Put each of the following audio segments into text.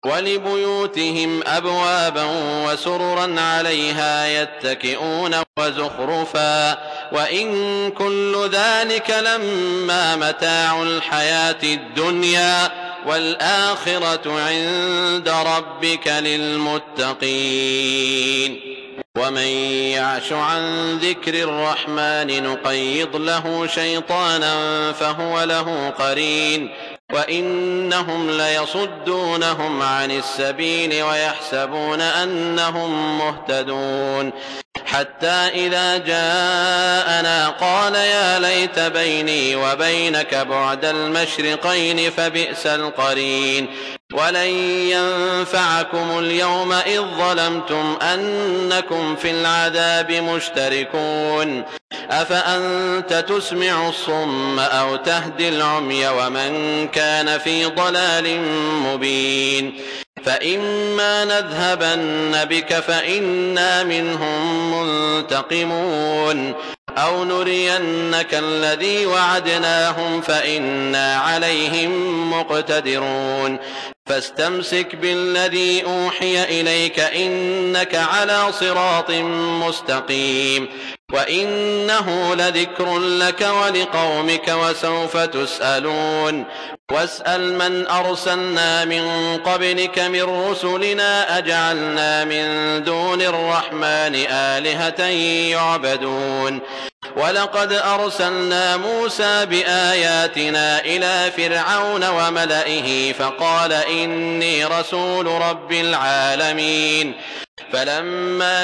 وَلِبُيُوتِهِمْ أَبْوَابًا وَسُرُرًا عَلَيْهَا يَتَّكِئُونَ وَزُخْرُفًا ۚ وَإِن كُلُّ ذَٰلِكَ لَمَّا مَتَاعُ الْحَيَاةِ الدُّنْيَا ۚ وَالْآخِرَةُ عِندَ رَبِّكَ لِلْمُتَّقِينَ. وَمَن يَعْشُ عَن ذِكْرِ الرَّحْمَٰنِ نُقَيِّضْ لَهُ شَيْطَانًا فَهُوَ لَهُ قَرِينٌ. وَإِنَّهُمْ لَيَصُدُّونَهُمْ عَنِ السَّبِيلِ وَيَحْسَبُونَ أَنَّهُم مُّهْتَدُونَ حَتَّىٰ إِذَا جَاءَنَا قَالَ يَا لَيْتَ بَيْنِي وَبَيْنَكَ بُعْدَ الْمَشْرِقَيْنِ فَبِئْسَ الْقَرِينُ. وَلَن يَنفَعَكُمُ الْيَوْمَ إِذ ظَّلَمْتُمْ أَنَّكُمْ فِي الْعَذَابِ مُشْتَرِكُونَ. أَفَأَنتَ تُسْمِعُ الصُّمَّ أَوْ تَهْدِي الْعُمْيَ وَمَن كَانَ في ضَلَالٍ مُّبِينٍ. فَإِمَّا نَذْهَبَنَّ بِكَ فَإِنَّا مِنْهُم مُّنتَقِمُونَ، أَوْ نُرِيَنَّكَ الَّذِي وَعَدْنَاهُمْ فَإِنَّا عَلَيْهِم مُّقْتَدِرُونَ. فَاسْتَمْسِكْ بِالَّذِي أُوحِيَ إِلَيْكَ ۖ إِنَّكَ عَلَىٰ صِرَاطٍ مُّسْتَقِيمٍ. وَإِنَّهُ لَذِكْرٌ لَّكَ وَلِقَوْمِكَ وَسَوْفَ تُسْأَلُونَ. وَاسْأَلْ مَنْ أَرْسَلْنَا مِن قَبْلِكَ مِن رُّسُلِنَا أَجَعَلْنَا مِن دُونِ الرَّحْمَٰنِ آلِهَةً يُعْبَدُونَ. وَلَقَدْ أَرْسَلْنَا مُوسَىٰ بِآيَاتِنَا إِلَىٰ فِرْعَوْنَ وَمَلَئِهِ فَقَالَ إِنِّي رَسُولُ رَبِّ الْعَالَمِينَ. فَلَمَّا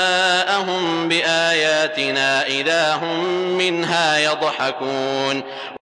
جَاءَهُم بِآيَاتِنَا إِذَا هُم مِّنْهَا يَضْحَكُونَ.